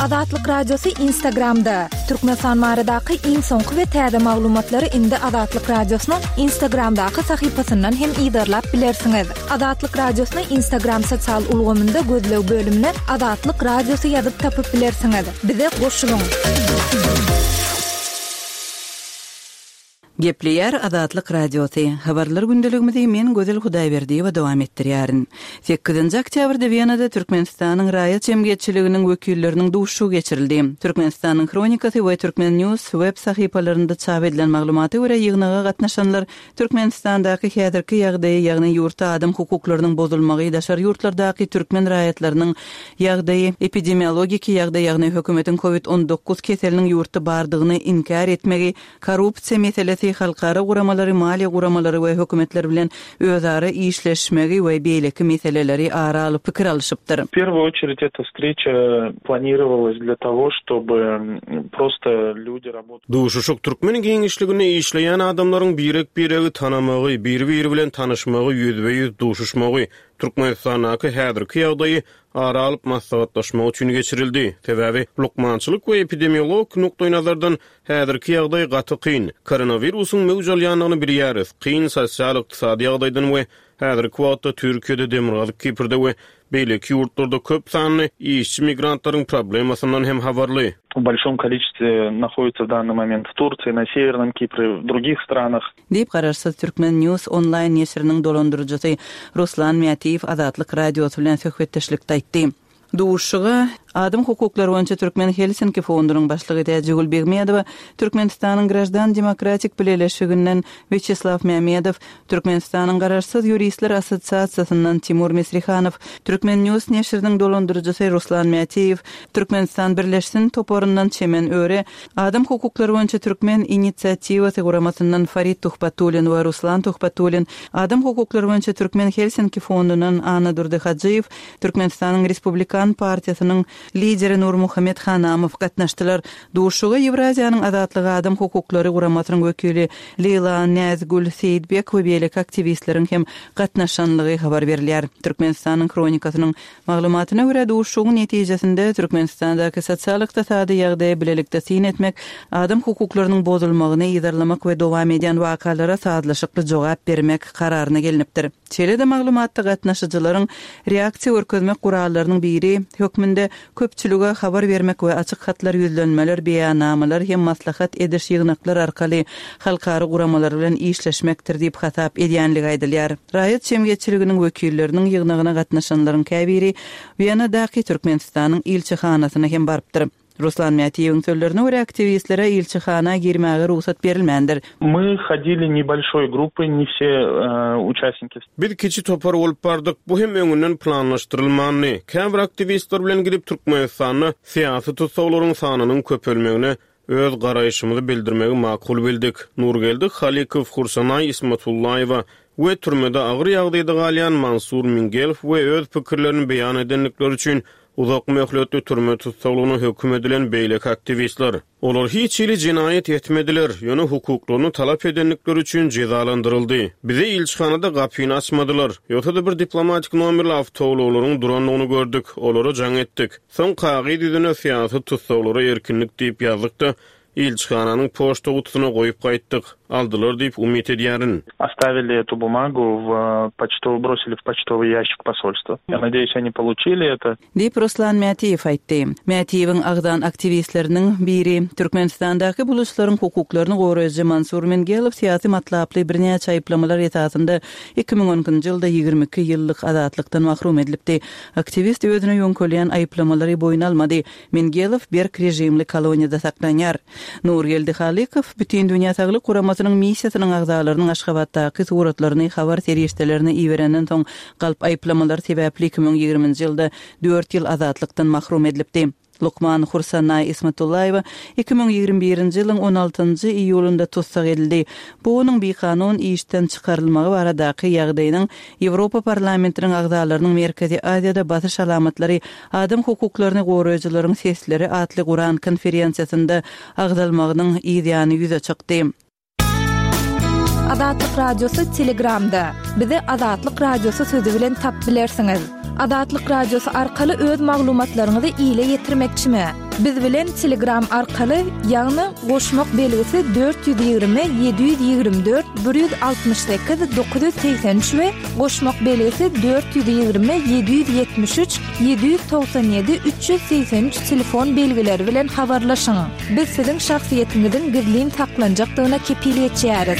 Azatlyk Radiosu Instagramda. Türkmenistan baradaky iň soňky we täze maglumatlary indi Azatlyk Radiosynyň Instagramdaky sahypasyndan hem ýa-da bilersiňiz. Azatlyk Radiosynyň Instagram sosial ulgamynda gözlew bölümine Azatlyk Radiosu ýazyp tapyp bilersiňiz. Bize goşulyň. Gepleyer Azatlyk Radiosu. Habarlar gündeligimizde men Gözel Hudaýberdiýewa dowam etdirýärin. 8 oktýabrda Wienada Türkmenistanyň raýat jemgyýetçiliginiň wekilleriniň duşuşy geçirildi. Türkmenistanyň Kronikasy we Türkmen News web sahypalarynda çap edilen maglumaty görä ýygnaga gatnaşanlar Türkmenistandaky häzirki ýagdaýy, ýagny ýurtda adam hukuklarynyň bozulmagy, daşar ýurtlardaky türkmen raýatlarynyň ýagdaýy, epidemiologik ýagdaýy, ýagny hökümetiň COVID-19 keseliniň ýurtda bardygyny inkar etmegi, korrupsiýa meselesi, halkara guramalary, maliýe guramalary we hökümetler bilen özara işleşmegi we beýleki meseleleri ara alyp pikir alışypdyr. В первую очередь эта встреча планировалась для того, чтобы просто люди работали. Duşuşuk türkmen giňişligine işleýän adamlaryň birek-biregi tanamagy, bir-biri bilen tanyşmagy, ýüzbe-ýüz duşuşmagy, Türkmenistanaky häzirki ýagdaýy ara alyp maslahatlaşmak üçin geçirildi. Sebäbi lukmançylyk we epidemiolog nokdaý nazardan häzirki ýagdaýy gaty kyn. Koronawirusyň mewjudlýanyny bilýäris. Kyn sosial ykdysady ýagdaýdan we häzirki wagtda Türkiýede demirgazyk Kiprde we beýleki ýurtlarda köp sanly işçi migrantlaryň problemasyndan hem habarly. В большом количестве находится в данный момент в Турции, на Северном Кипре, в других странах. Diýip garaşsız Türkmen News online ýeşiriniň dolandyrjysy Ruslan Miýatiýew Azatlyk Radiosu bilen söhbetdeşlikde aýtdy. Duşuga Adam hukuklary boýunça Türkmen Helsinki fondunyň başlygy Täjegül Begmedow, Türkmenistanyň Grajdan Demokratik Birleşiginden Vyacheslav Mehmedow, Türkmenistanyň Garaşsyz Ýuristler Assosiasiýasyndan Timur Mesrihanow, Türkmen News näşriniň dolandyrjysy Ruslan Miýatiýew, Türkmenistan Birleşsin toporundan Çemen Öre, Adam hukuklary boýunça Türkmen initsiatywasy guramasyndan Farid Tuhbatulin we Ruslan Tuhbatulin, Adam hukuklary boýunça Türkmen Helsinki fondundan Ana Durdyhajiýew, Türkmenistanyň Respublikan partiýasynyň lideri Nur Muhammed Hanamow gatnaşdylar. Duşuga Ewraziýanyň azatlygy adam hukuklary guramasynyň wekili Leyla Nazgul Seýdbek we beýleki aktivistleriň hem gatnaşanlygy habar berilýär. Türkmenistanyň Kronikasynyň maglumatyna görä duşugyň netijesinde Türkmenistandaky sosial ykdysady ýagdaýy bilelikde sin etmek, adam hukuklarynyň bozulmagyny ýazarlamak we dowam edýän wakalara saatlaşykly jogap bermek kararyna gelinipdir. Çelede maglumatda gatnaşyjylaryň reaksiýa görkezmek gurallarynyň biri hökmünde köpçülüge habar bermek we açyk hatlar ýüzlenmeler, beýannamalar hem maslahat ediş ýygnaklar arkaly halkary guramalar bilen işleşmekdir diýip hasap edýänligi aýdylýar. Raýat jemgyýetçiliginiň wekilleriniň ýygnagyna gatnaşanlaryň käbiri Wienadaky Türkmenistanyň ilçihanasyna hem barypdyr. Ruslan Miýatiýewiň sözlerine görä aktivistlere ilçihana girmäge ruhsat berilmändir. Мы ходили небольшой группой, не все участники. Bir kiçi topar bolup bardyk. Bu hem öňünden planlaşdyrylmany. Käbir aktivistler bilen girip Türkmenistanyň syýasy tutsaglaryň sanynyň köpelmegine öz garaýşymyzy bildirmegi makul bildik. Nurgeldi Halikow, Hursanay Ismatullaýewa we türmede agyr ýagdaýda galýan Mansur Mingelow we öz pikirlerini beýan edenlikleri üçin uzak möhletli türme tutsaglygyny hökm edilen beýleki aktivistler. Olar hiç ili cinayet etmediler, ýöne hukuklaryny talap edenlikleri üçin cezalandyryldy. Bize ilçihanada gapyny açmadylar. Ýötede bir diplomatik nomerli awtowlaryň duranlygyny gördük, olara jaň etdik. Soň kagy düzüne syýasy tutsaglary erkinlik diýip ýazykda. İlçihananyň poçta gutusyna goýup gaýtdyk. Aldylar diýip umyt edýärin. Оставили эту бумагу бросили в почтовый ящик посольства. Я надеюсь, они получили это. Diýip Ruslan Miýatiýew aýtdy. Miýatiýewiň agdan aktivistleriniň biri Türkmenistandaky buluşlaryň hukuklaryny goraýjy Mansur Mingelow syýasy matlaply birnäçe aýplamalar ýetýärinde 2010-njy ýylda 22 ýyllyk azatlykdan mahrum edilipdi. Aktivist özüne ýöňkelýän aýplamalary boýuna almady. Mingelow berk rejimli koloniýada saklanýar. Nurgeldi Halikow bütün dünýä saglyk guramasynyň missiýasynyň agzalarynyň Aşgabatdaky suratlaryny habar serýeşdelerine iýerenden soň galp aýplamalar sebäpli 2020-nji ýylda 4 ýyl azatlykdan mahrum edilipdi. Lukman Hursanay Ismatullaýewa 2021-nji ýylyň 16-njy iýulynda tutsak edildi. Bu onuň beýkanun işden çykarylmagy baradaky ýagdaýynyň Ýewropa parlamentiniň agzalarynyň Merkezi Aziýada basyş alamatlary adam hukuklaryny goraýjylaryň sesleri atly Guran konferensiýasynda agzalmagynyň ýygyny ýüze çykdy. Azatlyk Radiosu Telegramda. Bizi Azatlyk Radiosu sözü bilen tap bilersiňiz. Azatlyk Radiosu arkaly öz maglumatlaryňyzy ýetirmekçimi? Biz bilen Telegram arkaly ýagny goşmak belgisi 420 724 168 983 we goşmak belgisi 420 773 797 383 telefon belgileri bilen habarlaşyň. Biz siziň şahsiýetiňizin gizlin taklanjakdygyna kepil etýäris.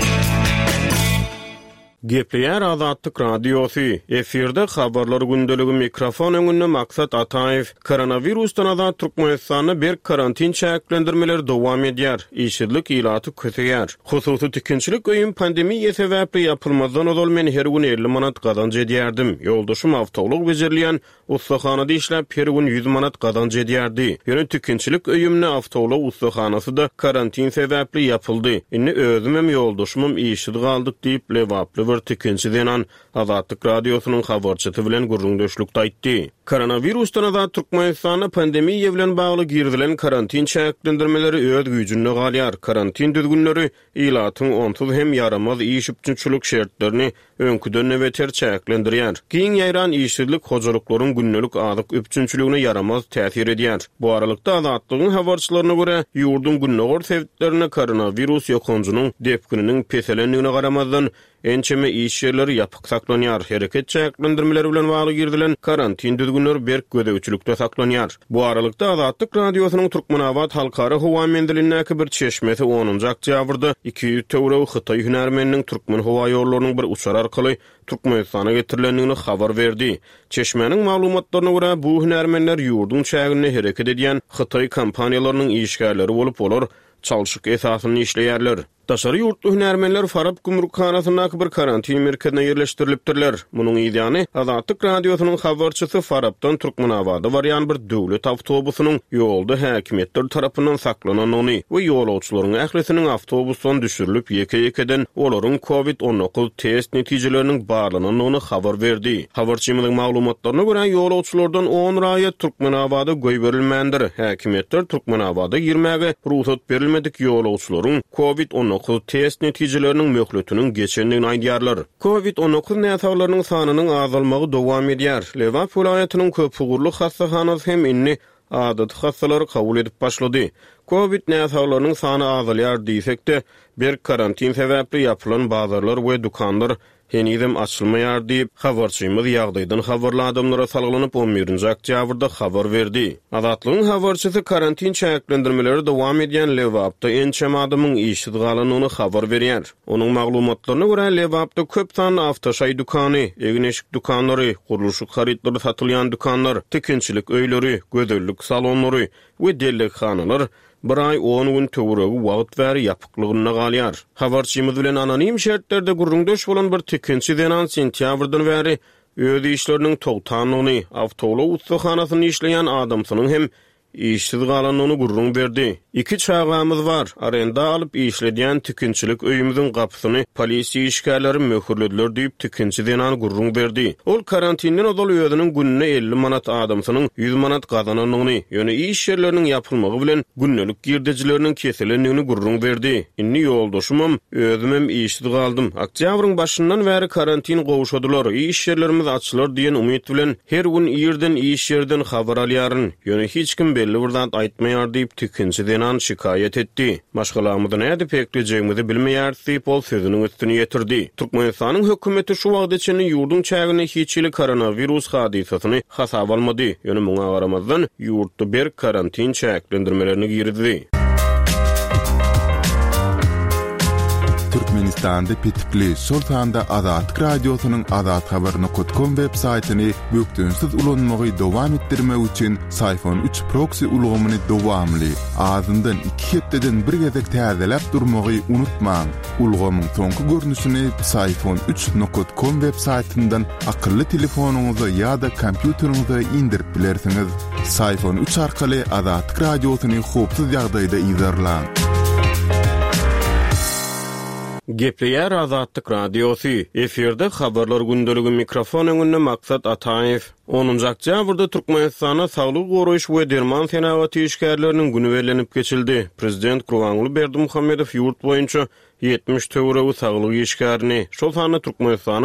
Gepleýär Azatlyk radiosu. Efirde habarlar gündöligi mikrofon öňünde Maksat Ataew. Koronavirusdan azat Türkmenistan'da bir karantin çäklendirmeleri dowam edýär. İşçilik ilaty kötüýär. Hususy tikinçilik öýüm pandemiýa sebäpli ýapylmazdan ozal men her gün 50 manat gazanç edýärdim. Ýoldaşym awtoluk bejerilýän ustaxanada işläp her gün 100 manat gazanç edýärdi. Ýöne tikinçilik öýümne awtoluk ustaxanasy da karantin sebäpli ýapyldy. Indi özüm hem ýoldaşymym işsiz galdyk diýip lewaply tikinçi denan Azatlyk radiosynyň habarçysy bilen gurrundaşlykda aýtdy. Koronavirusdan azat Türkmenistan'a pandemiýa bilen bagly girdilen karantin çäklendirmeleri öz güýjünde galýar. Karantin düzgünleri ilatyň onsuz hem yaramaz iş üçinçilik şertlerini öňküden beter çäklendirýär. Giň ýaýran işsizlik hojalyklaryň günnelik azyk üçinçiligine yaramaz täsir edýär. Bu aralykda Azatlygyň habarçylaryna görä ýurdun günnägor sebäplerine koronavirus ýokunjunyň depkininiň peselenligine garamazdan ençeme iş yerleri yapık saklanýar. Hereket çäklendirmeleri bilen bagly girdilen karantin düzgünleri berk gödäwçilikde saklanýar. Bu aralykda Azatlyk radiosynyň Türkmenawat halkara howa mendilinäki bir çeşmesi 10-njy oktýabrda 200 töwre Hytaý hünärmeniniň Türkmen howa ýollarynyň bir uçar arkaly Türkmenistana getirilendigini habar berdi. Çeşmenin maglumatlaryna görä bu hünärmenler ýurdun çägine hereket edýän Hytaý kompaniýalarynyň işgärleri bolup bolar, çalşyk esasyny işleýärler. Daşary ýurtly hünärmenler Farab gümrükkanasyna bir karantin merkezine ýerleşdirilipdirler. Munyň ýa-ni Azatlyk radiosynyň habarçysy Farabdan Türkmenawada barýan bir döwlet awtobusynyň ýolda häkimetler tarapyndan saklananyny we ýolagçylaryň ählisiniň awtobusdan düşürilip ýeke-ýekeden olaryň COVID-19 test netijeleriniň barlanyny habar berdi. Habarçymyň maglumatlaryna görä ýolagçylardan 10 raýat Türkmenawada goý berilmändir. Häkimetler Türkmenawada girmäge ruhsat berilmedik ýolagçylaryň COVID-19 test netijeleriniň möhletiniň geçenligini aýdýarlar. COVID-19 näsaglarynyň sanynyň azalmagy dowam edýär. Lewap vilayatynyň köpügürli hastahanasy hem inni adat hastalary kabul edip başlady. COVID näsaglarynyň sany azalýar diýsekde, bir karantin sebäpli ýapylan bazarlar we dukanlar henizem açylmaýar diýip habarçymyz ýagdaýdan habarly adamlara salgylanyp 11-nji oktýabrda habar berdi. Azatlygyň habarçysy karantin çäklendirmeleri dowam edýän Lewapda ençem adamyň işsiz galanyny habar berýär. Onuň maglumatlaryna görä Lewapda köp sanly awtoşaý dukany, egneşik dukanlary, gurulşyk harytlary satylýan dukanlar, tikinçilik öýleri, gözellik salonlary we delekxanalar bir ay 10 gün töwregi wagt bäri ýapyklygyna galýar. Habarçymyz bilen anonim şertlerde gurrundaş bolan bir tikinçi denan sentýabrdan bäri öz işleriniň togtanyny, awtoluk ustaxanasyny işleýän adamsynyň hem işsiz galanyny gurrun berdi. İki çağamız var. Arenda alıp işledýän tikinçilik öýümüziň gapysyny polisiýa işgärleri möhürlediler diýip tikinçi denan gurrun berdi. Ol karantinden ozal özüniň gününe 50 manat adamsynyň 100 manat gazananyny, ýöne iş ýerleriniň ýapylmagy bilen günnelik girdijileriniň keselenligini gurrun berdi. Inni ýoldaşymam özüm işsiz galdym. Oktýabryň başyndan bäri karantin gowuşadylar. Iş ýerlerimiz açylar diýen umyt bilen her gün ýerden iş ýerden habar alýaryn. Ýöne hiç kim belli bir zat aýtmaýar diýip tikinçi denan şikayet etdi. Başgalarymyzdan näde peklejegimizi bilmeýär diýip ol sözüniň üstüne ýetirdi. Türkmenistanyň hökümeti şu wagt içinde ýurdun çägine hiçili koronavirus hadisasyny hasaba almady. Ýöne muňa garamazdan ýurtda bir karantin çäklendirmelerini girdi. Türkmenistan'da pitipli Sultan'da Azatlyk radiosynyň azathabaryny.com web saytyny bökdünsiz ulanmagy dowam etdirmek üçin Sayfon 3 proxy ulgamyny dowamly azyndan 2 hepdeden bir gezek täzelep durmagy unutmaň. Ulgamyň soňky görnüşini sayfon3.com web saytyndan akylly telefonuňyza ýa-da kompýuteriňize indirip bilersiňiz. Sayfon 3 arkaly Azatlyk radiosyny hopsuz ýagdaýda izlerläň. Gepleýär Azatlyk radiosu. Efirde habarlar gündeligi mikrofon öňünde Maksat Ataew. 10-njy oktýabrda Türkmenistana saglyk goraýyş we derman senawaty işgärleriniň güni bellenip geçildi. Prezident Gurbanguly Berdimuhammedow ýurt boýunça 70 töwregi saglyk işgärini, şol sany Türkmenistanyň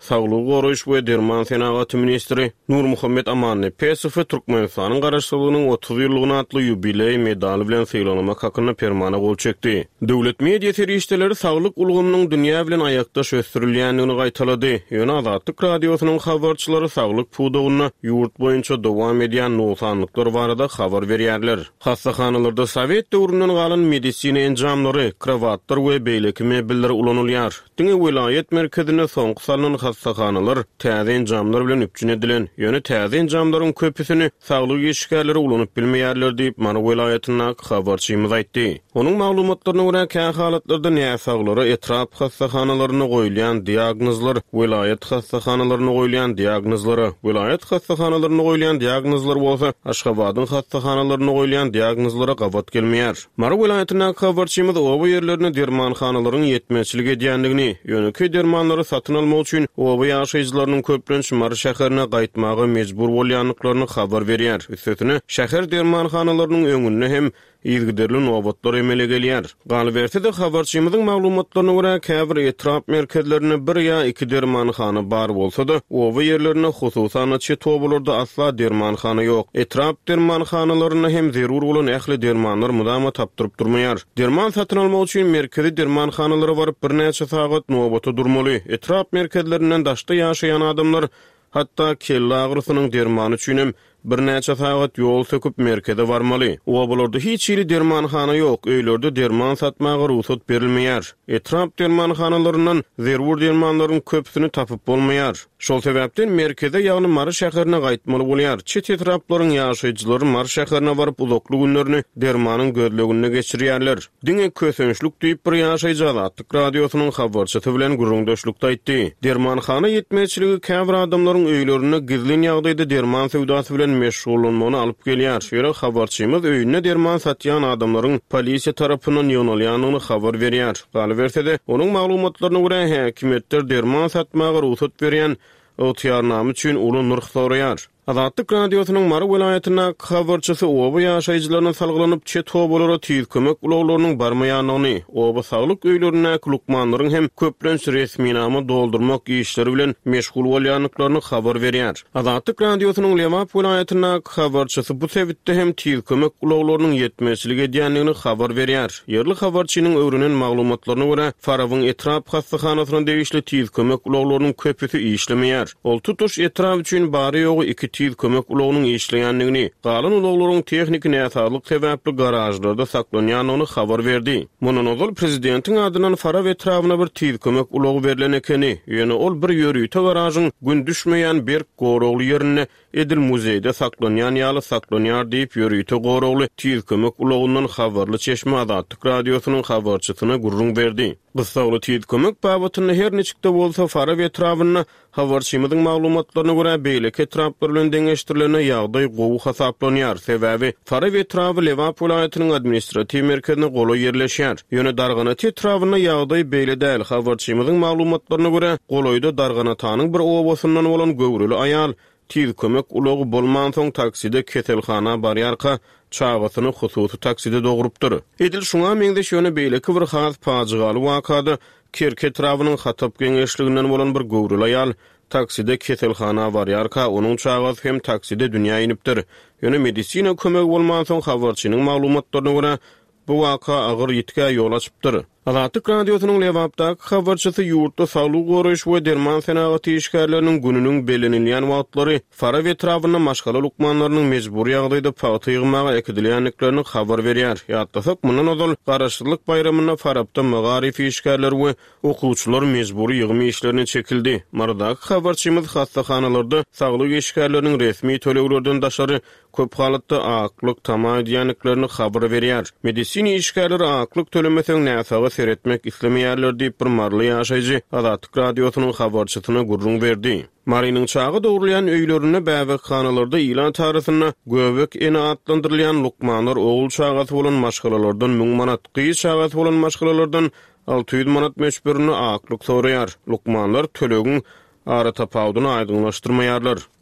Saglyk goraýyş we derman senaty ministri Nur Muhammed Amanny Pesow Türkmenistanyň garaşsylygynyň 30 ýyllygyna atly ýubiley medali bilen syýlanmak hakyna permana gol çekdi. Döwlet media serişdeleri saglyk ulgamynyň dünýä bilen aýakdaş ösdürilýändigini gaýtalady. Ýöne Azatlyk radiosynyň habarçylary saglyk pudugyny ýurt boýunça dowam edýän nosanlyklar barada habar berýärler. Hassahanalarda Sowet döwründen galan medisina enjamlary, kravatlar we beýleki mebelleri ulanylýar. Diňe vilayet merkezine soňky salynan hassahanalar täze enjamlar bilen üpjün edilen. Ýöne täze enjamlaryň köpüsini saglyk işgärleri ulanyp bilmeýärler diýip Mara vilayatyna habarçymyz aýtdy. Onuň maglumatlaryna görä kän halatlarda näsaglary etrap hassahanalarına goýulan diagnozlar, vilayet hassahanalarına goýulan diagnozlary, vilayet hassahanalarına goýulan diagnozlar bolsa, Aşgabatyň hassahanalarına goýulan diagnozlara gabat gelmeýär. Mara vilayatyna habarçymyz oba ýerlerine dermanhanalaryň ýetmeçiligi edýändigini, ýöne dermanlary satyn almak üçin oba ýaşaýjylarynyň köplençi Mara şäherine gaýtmagy mejbur bolýanlyklaryny habar berýär. Üstüne şäher dermanhanalarynyň öňünde hem ýygyderli nobatlar emele gelýär. Galbertde habarçymyzyň maglumatlaryna görä käbir etrap merkezlerine bir ýa iki dermanhana bar bolsa-da, oba ýerlerine hususan çet obalarda asla dermanhana ýok. Etrap dermanhanalaryna hem zerur bolan ähli dermanlar mudama tapdyryp durmaýar. Derman satyn almak üçin merkezi dermanhanalara baryp bir näçe sagat nobata durmaly. Etrap merkezlerinden daşda ýaşaýan adamlar hatta kella agrysynyň dermany üçin bir näçe sagat ýol söküp merkeze barmaly. Obalarda hiç ýeri dermanhana ýok, öýlerde derman satmagy ruhsat berilmeýär. Etrap dermanhanalaryndan zerur dermanlaryň köpsini tapyp bolmaýar. Şol sebäpden merkeze ýagny Mara şäherine gaýtmaly bolýar. Çet etraplaryň ýaşaýjylary Mara şäherine baryp uzaklyk günlerini dermanyň gözlegine geçirýärler. Diňe kösünçlük diýip bir ýaşaýjy Azatlyk radiosynyň habarçysy bilen gurrundaşlykda aýtdy. Dermanhana ýetmeçiligi käbir adamlaryň öýlerine gizlin ýagdaýda derman sewdasy bilen meşgullanmagyny alyp gelýär. Şeýle habarçymyz öýüne derman satýan adamlaryň polisiýa tarapyndan ýonalýanyny habar berýär. Galbertde onuň maglumatlaryna görä häkimetler derman satmagy ruhsat berýän ötýarnamy üçin uly nurk soraýar. Azatlyk radiosynyň Mara vilayatyna habarçysy oba ýaşaýjylaryna salgylanyp çet obalara tiz kömek ulaglarynyň barmaýanyny, oba saglyk öýlerine lukmanlaryň hem köplenç resminamy doldurmak işleri bilen meşgul bolýanlyklaryny habar berýär. Azatlyk radiosynyň Lewap vilayatyna habarçysy bu sebäpde hem tiz kömek ulaglarynyň ýetmeçiligi edýändigini habar berýär. Ýerli habarçynyň öwrünen maglumatlaryna görä Farawyň etrap hassahanasyna degişli tiz kömek ulaglarynyň köpüsi işlemeýär. Ol tutuş etrap üçin bary ýogy iki tiz kömek ulagynyň işleýändigini, galan ulaglaryň tehnik näsalyk sebäpli garajlarda saklanýanyny habar berdi. Munun ol prezidentiň adynan Faraw etrawyna bir tiz kömek ulagy berilen ekeni, ýöne ol bir ýörüýte garažyň gün düşmeýän bir gorogly ýerine Edil muzeýde saklanýan ýaly saklanýar diýip ýörüýte gorogly tiz kömek ulagyndan habarly çeşme Azatlyk radiosynyň habarçysyna gurrun berdi. Gysgaly tiz kömek babatyny her neçikde bolsa Faraw etrawyna habarçymyzyň maglumatlaryna görä beýleki etraplar bilen deňeşdirilene ýagdaý gowy hasaplanýar. Sebäbi Faraw etrawy Lewap vilayatynyň administrativ merkezine goly ýerleşýär. Ýöne Darganaty etrawyna ýagdaý beýle däl. Habarçymyzyň maglumatlaryna görä goloýda Darganatanyň bir obasyndan bolan göwrüli aýal tiz kömek ulagy bolman soň takside keselhana barýarka çağatyny hususy takside dogurupdyr. Edil şuňa meňde şöne beýleki bir has paçygaly wakada Kerke etrawynyň hatap geňeşliginden bolan bir göwrüli aýal takside keselhana barýarka onuň çağaty hem takside dünýä inipdir. Ýöne medisina kömegi bolman soň habarçynyň maglumatlaryna görä bu waka agyr ýitkä ýol açypdyr. Azatlyk radiosynyň Lewapdaky habarçysy ýurtda saglyk goraýyş we derman senaty işgärleriniň gününiň belenilýän wagtlary Faraw etrawyna maşgala lukmanlarynyň mejbur ýagdaýda paýta ýygmaga ekidilýänliklerini habar berýär. Ýatdasak mundan ozal garaşsyzlyk bayramyna Farawda magarif işgärler we okuwçylar mejbur ýygmy işlerini çekildi. Maradaky habarçymyz hassahanalarda saglyk işgärleriniň resmi töleglerden daşary köp halatda aklyk tama edýänliklerini habar berýär. Medisina işgärleri aklyk tölemeseň näsaga seretmek islemeýärler diýip bir marly ýaşaýjy Azatlyk radiosynyň habarçysyna gurrun berdi. Marynyň çağı dogurlayan öýlerine bäwekxanalarda ilan tarasyna göbek ene atlandyrylýan lukmanlar oğul çağaty bolan maşgalalardan 1000 manat, gyýy çağaty bolan maşgalalardan 600 manat meşberini aklyk soraýar. Lukmanlar tölegiň ara tapawdyny aýdynlaşdyrmaýarlar.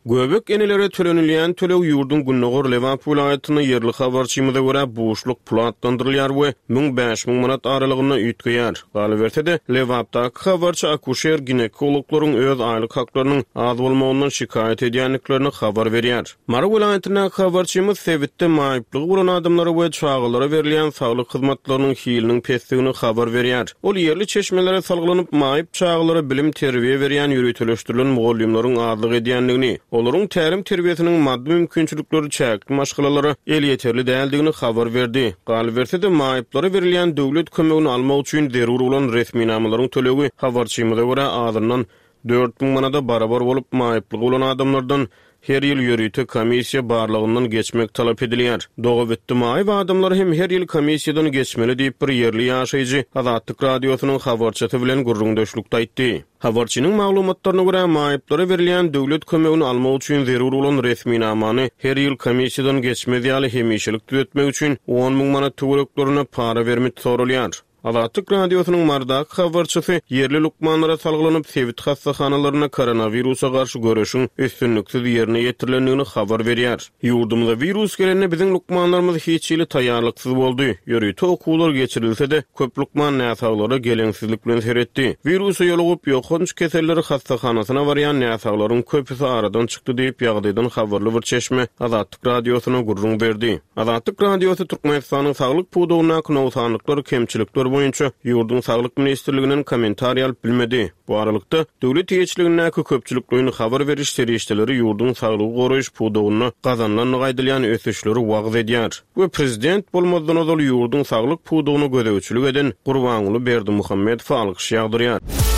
Göbek enelere tölenilýän tölew ýurdun Günnogor Lewap vilayatyny yerli habarçymyza görä boşluk pul atlandyrylýar we 1000-5000 manat aralygyna üýtgeýär. Galy bersede Lewapdaky habarçy akusher ginekologlaryň öz aýlyk haklarynyň az bolmagyndan şikayet edýänliklerini habar berýär. Mara vilayatyna habarçymyz sebitde maýyplygy bolan adamlara we çağalara berilýän saglyk hyzmatlarynyň hiliniň pesdigini habar berýär. Ol yerli çeşmelere salgylanyp maýyp çağalara bilim terbiýe berýän ýürüteleşdirilen mugallimlaryň azlyk edýänligini, olaryň tälim terbiýesiniň maddi mümkinçilikleri çäkli maşgalalary el ýeterli däldigini habar berdi. Galy bersede maýyplara berilýän döwlet kömegini almak üçin zerur bolan resmi namalaryň tölegi habarçymyza görä azyndan 4000 manada barabar bolup maýyplygy bolan adamlardan her ýyl ýürüýte komissiýa barlygyndan geçmek talap edilýär. Doga bitdi maýyp adamlar hem her ýyl komissiýadan geçmeli diýip bir ýerli ýaşaýjy Azatlyk radiosynyň habarçysy bilen gurrundaşlykda aýtdy. Habarçynyň maglumatlaryna görä maýyplara berilýän döwlet kömegini almak üçin zerur bolan resmi namany her ýyl komissiýadan geçmeli ýaly hemişelik düýetmek üçin 10.000 manat töwereklerine para bermek sorulýar. Azatlyk radiosynyň mardaky habarçysy yerli lukmanlara salgylanyp sebit hastaxanalaryna koronawirusa garşy görüşüň üstünlüksiz ýerine ýetirilendigini habar berýär. Ýurdumyza virus gelende biziň lukmanlarymyz hiç ýyly taýýarlyksyz boldy. Ýörüýte okuwlar geçirilse-de köp lukman näsaglara geleňsizlik bilen seretdi. Virusy ýolugyp ýokunç keselleri hastaxanasyna barýan näsaglaryň köpüsi aradan çykdy diýip ýagdaýdan habarly bir çeşme Azatlyk radiosyna gurrun berdi. Azatlyk radiosy Türkmenistanyň saglyk pudugyna knowsanlyklary kemçilikler boýunça ýurdun saglyk ministrliginiň kommentariýa alyp bilmedi. Bu aralykda döwlet ýeçiligine köpçüliklerini habar beriş serişdeleri ýurdun saglygy goraýyş pudugyna gazanlan gaýdylýan ösüşleri wagt edýär. Bu prezident bolmadan ozal ýurdun saglyk pudugyny gödäwçilik eden Gurbanuly Berdimuhammedow alkyş ýagdyrýar.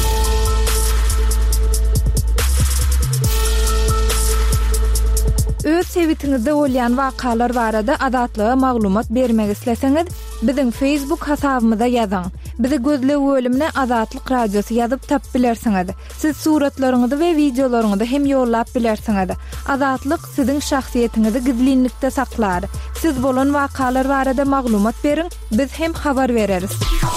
Öz sebitiňizde bolýan wakalar barada adatlyga maglumat bermek isleseňiz, biziň Facebook hasabymyza ýazyň. Bizi gözle bölümine Azatlyk radiosu ýazyp tap bilersiňiz. Siz suratlaryňyzy we videolaryňyzy hem ýollap bilersiňiz. Azatlyk siziň şahsiýetiňizi gizlinlikde saklar. Siz bolan wakalar barada maglumat beriň, biz hem habar bereriz.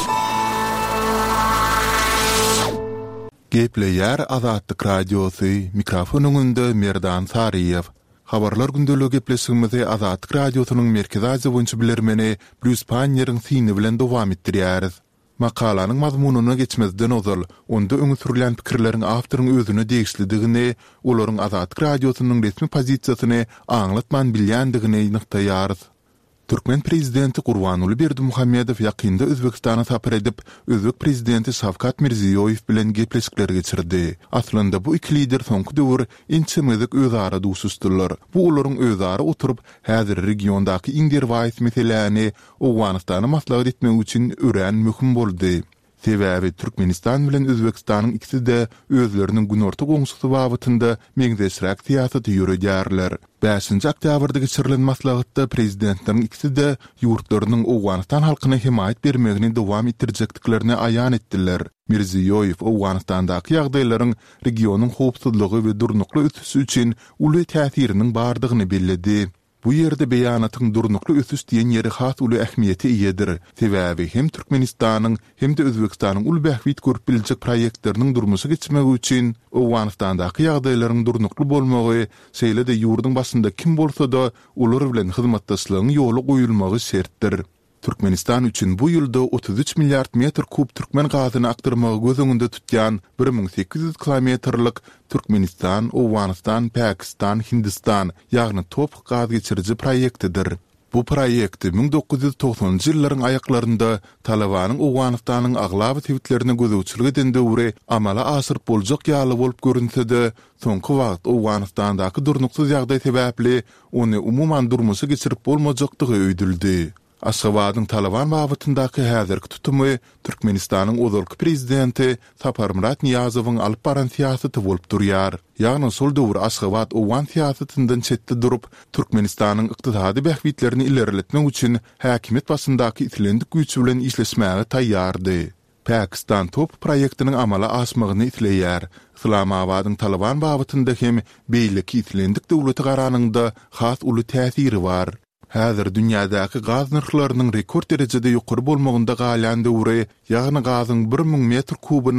Gepleýär Azatlyk radiosu, mikrofonuňynda Merdan Sariýew. Habarlar gündöligi gepleşigimizi Azatlyk radiosynyň merkezi Aziýa boýunça bilermeni Plus Panyeriň syny bilen dowam etdirýäris. Makalanyň mazmunyna geçmezden ozal, onda öňe sürülen pikirleriň awtoryň özüne degişlidigini, olaryň Azatlyk radiosynyň resmi pozisiýasyny aňlatman bilýändigini ýygtaýarys. Türkmen prezidenti Gurbanuly Berdimuhammedow ýakynda Özbekistana sapar edip, Özbek prezidenti Şawkat Mirziýoýew bilen gepleşikler geçirdi. Aslynda bu iki lider soňky döwür inçemedik özara duşuşdurlar. Bu olaryň özara oturup häzir regiondaky inderwaýs meselelerini Owganystana maslahat etmek üçin ören möhüm boldy. Sebäbi Türkmenistan bilen Özbekistanyň ikisi de özleriniň günorta goňşusy babynda meňzeşräk siýasaty ýürüdýärler. 5-nji oktýabrda geçirilen maslahatda prezidentleriň ikisi de ýurtlarynyň Owganystan halkyna himayet bermegini dowam etdirjekdiklerini aýan etdiler. Mirziýoýew Owganystandaky ýagdaýlaryň regionyň howpsuzlygy we durnukly ötüşi üçin uly täsiriniň bardygyny belledi. Bu ýerde beýanatyň durnukly ösüş diýen ýeri has uly ähmiýeti iýedir. Sebäbi hem Türkmenistanyň hem de Özbekistanyň uly bähwit görüp biljek proýektleriniň durmuşy geçmegi üçin Owganystandaky ýagdaýlaryň durnukly bolmagy, şeýle-de ýurduň başynda kim bolsa-da ular bilen hyzmatdaşlygyň ýoly goýulmagy şertdir. Türkmenistan üçin bu ýylda 33 milliard metr kub türkmen gazyny aktyrmagy göz öňünde tutýan 1800 kilometrlik Türkmenistan, Owganystan, Pakistan, Hindistan ýagny top gaz geçirici proýektidir. Bu proýekti 1990-njy ýyllaryň aýaklarynda Talabanyň Owganystanyň aglaby tewitlerini gözäwçilik eden döwre amala asyryp boljak ýaly bolup görünse-de, soňky wagt Owganystandaky durnuksuz ýagdaý sebäpli ony umuman durmuşy geçirip bolmajakdygy öýdüldi. Aşgabatyň Talaban wagtyndaky häzirki tutumy Türkmenistanyň ozalky prezidenti Saparmurat Niýazowyň alyp baran siýasaty bolup durýar. Ýagny sol döwür Aşgabat Owgan siýasatyndan çetde durup Türkmenistanyň ykdysady bähwitlerini ilerletmek üçin häkimet başyndaky itlendik güýçü bilen işleşmäge taýýardy. Pakistan top proýektiniň amala asmagyny itleýär. Islamabadyň Talaban wagtynda hem beýleki itlendik döwleti garanyňda has uly täsiri bar. Häzir dünýädäki gaz narhlarynyň rekord derejede ýokary bolmagynda galýan döwre, ýagny gazyň 1000 metr kubynyň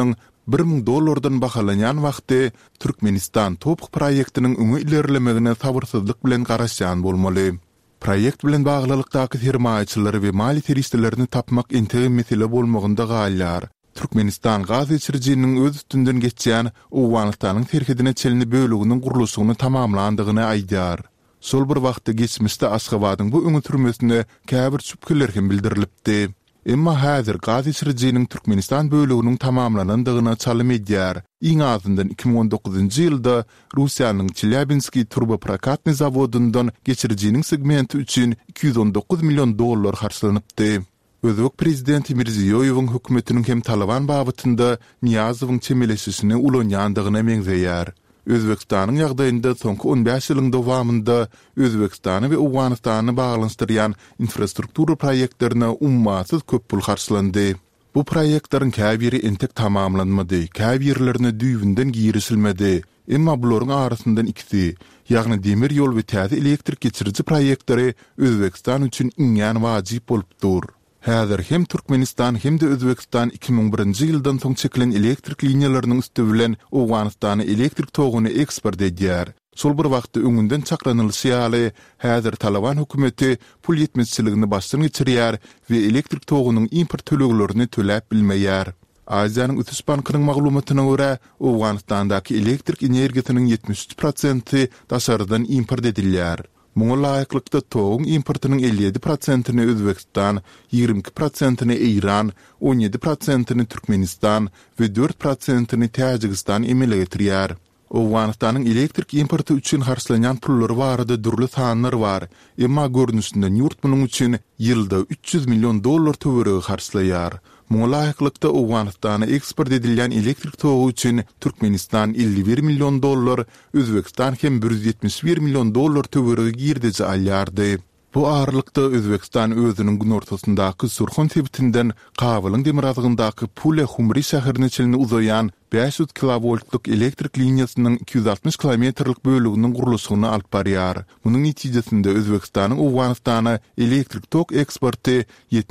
$1,000 bahalanyan wagtda Türkmenistan topuk proyektinin öňe ilerlemegine sabırsızlyk bilen garaşýan bolmaly. Proyekt bilen baglylykdaky sermaýaçylary we mali teristlerini tapmak integi mesele bolmagynda galýar. Türkmenistan gaz içirjiginiň öz üstünden geçýän Owganystanyň terhidine çelini bölüginiň gurulşyny tamamlandygyny aýdýar. Sol bir wagtda geçmişde Aşgabatyň bu öňe türmesine käbir çüpkeler hem bildirilipdi. Emma häzir gaz içirjiginiň Türkmenistan bölüginiň tamamlanandygyna çalym edýär. Iň azyndan 2019-njy ýylda Russiýanyň Chelyabinski turboprokatny zawodundan geçirjiginiň segmenti üçin $219 million harçlanypdy. Özbek prezidenti Mirziyoyewiň hökümetiniň hem Taliban babatynda Niyazowyň çemeleşişini ulanýandygyna meňzeýär. Özbekistanyň ýagdaýynda soňky 15 ýylyň dowamında Özbekistany we Owganystany baglanşdyrýan infrastruktura proyektlerine ummasyz köp pul harçlandy. Bu proyektlerin käbiri entek tamamlanmady, käbirlerine düýbünden giýirisilmedi. Emma bularyň arasyndan ikisi, ýagny demir ýol we täze elektrik geçiriji proyektleri Özbekistan üçin iňňän wajyp bolupdyr. Häzir hem Türkmenistan hem de Özbekistan 2001-nji ýyldan soň çekilen elektrik liniýalarynyň üstü bilen Owganystana elektrik toguny eksport edýär. Sol bir wagtda öňünden çakranylýaly, häzir Taliban hökümeti pul ýetmezçiligini başdan geçirýär we elektrik togunyň import töleglerini töläp bilmeýär. Aziýanyň Ütis bankynyň maglumatyna görä, Owganystandaky elektrik energiýasynyň 73% daşardan import edilýär. Muňa laýyklykda togun importynyň 57%-ni Özbekistan, 22%-ni Iran, 17%-ni Türkmenistan we 4%-ni Täjikistan emele getirýär. Owganystanyň elektrik importy üçin harçlanýan pullary barada durly sanlar bar. Emma görnüşinden ýurt bunyň üçin ýylda $300 million töweregi harçlaýar. Muňa laýyklykda Owganystana eksport edilýän elektrik togu üçin Türkmenistan $51 million, Özbekistan hem $171 million töweregi girdeji alýardy. Bu aralykda Özbekistan özüniň gün ortasyndaky Surxon sebitinden Kabylyň demirazygyndaky Pule Humri şäherini çelini uzayan 500 kilovoltluk elektrik liniýasynyň 260 kilometrlik bölüginiň gurulşyny alyp barýar. Munyň netijesinde Özbekistanyň Owganystana elektrik tok eksporty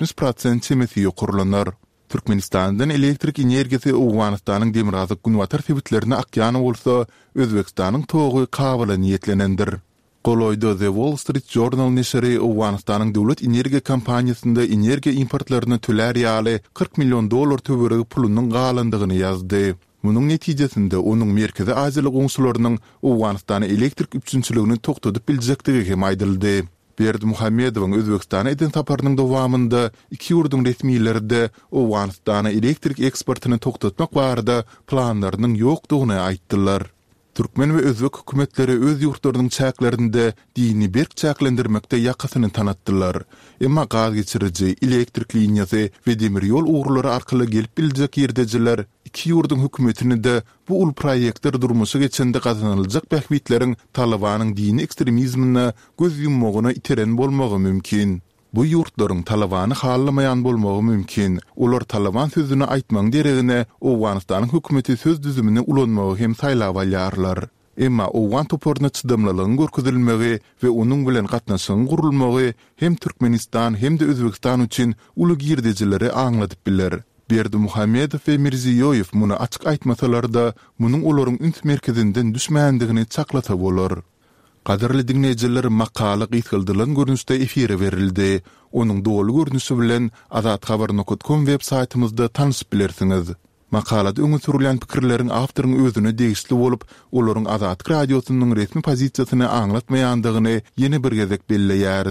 70% çemesi ýokurlanar. Türkmenistandan elektrik energiýasy Owganystanyň demirazyk günwatar sebitlerini akýany bolsa, Özbekistanyň togy Kabyla niýetlenendir. Goloyda The Wall Street Journal neşri Owganystanyň döwlet energiýa kampaniýasynda energiýa importlaryny tölär ýaly $40 million töweregi pulunyň galandygyny ýazdy. Munyň netijesinde onuň Merkezi Aziýa goňşularynyň Owganystana elektrik üçinçiligini toktadyp biljekdigi hem aýdyldy. Berdimuhammedowyň Özbekistana eden saparynyň dowamında iki ýurduň resmiýleri de Owganystana elektrik eksportyny toktatmak barada planlarynyň ýokdugyny aýtdylar. Türkmen we Özbek hökümetleri öz ýurtlarynyň çäklerinde dini berk çäklendirmekde ýakasyny tanatdylar. Emma gaz geçiriji, elektrik liniýasy we demir ýol uğurlary arkaly gelip biljek ýerdejiler iki ýurduň hökümetini de bu ul proyektler durmuşy geçende gazanıljak bähwitleriň Talibanyň dini ekstremizmine göz yummagyna iteren bolmagy mümkin. Bu ýurtlaryň Talibany hallamayan bolmagy mümkin. Olar Taliban sözüni aýtmaň deregine Owganystanyň hökümeti söz düzümine ulanmagy hem saýlap alýarlar. Emma Owgan toporuna çydamlylygyň görkezilmegi we onuň bilen gatnaşygyň gurulmagy hem Türkmenistan hem de Özbekistan üçin uly girdejileri aňladyp biler. Berdimuhammedow we Mirziyoyew muny açyk aýtmasalar-da, munyň olaryň üns merkezinden düşmändigini çaklata bolar. Qadarly dinleýijiler, makala gyýtyldylan görnüşde efire berildi. Onuň doly görnüşi bilen azathabar.com web saytymyzda tanyşyp bilersiňiz. Makalada öňe sürülen pikirleriň awtoryň özüne degişli bolup, olaryň Azatlyk radiosynyň resmi pozisiýasyny aňlatmaýandygyny ýene bir gezek belleýäris.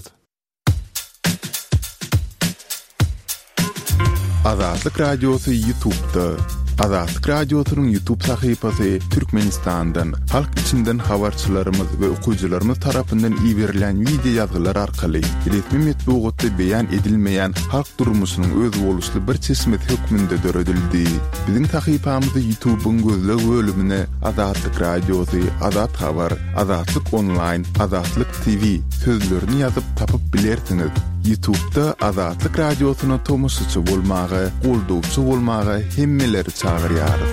Azatlyk radiosy YouTube'da. Azatlyk radiosynyň YouTube sahypasy Türkmenistandan, halk içinden habarçylarymyz we okuwçylarymyz tarapyndan iýerilen video ýazgylar arkaly resmi metbuatda beýan edilmeýän halk durmuşynyň öz boluşly bir çeşmet hökmünde döredildi. Biziň sahypamyzda YouTube'un gözleg bölümine Azatlyk radiosy, Azat habar, Azatlyk online, Azatlyk TV sözlerini ýazyp tapyp bilersiňiz. YouTube'da Azatlyk radiosyna tomoşaçy bolmagy, goldawçy bolmagy hemmeleri çağırýarys.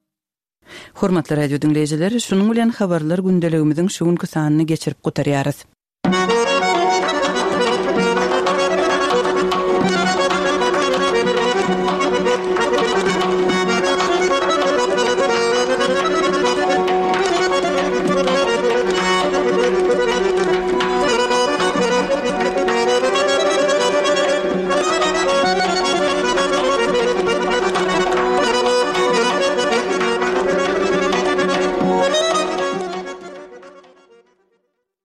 Hormatly radio dinleýijiler, şunuň bilen habarlar gündeligimiziň şu günkü sanyny geçirip gotarýarys.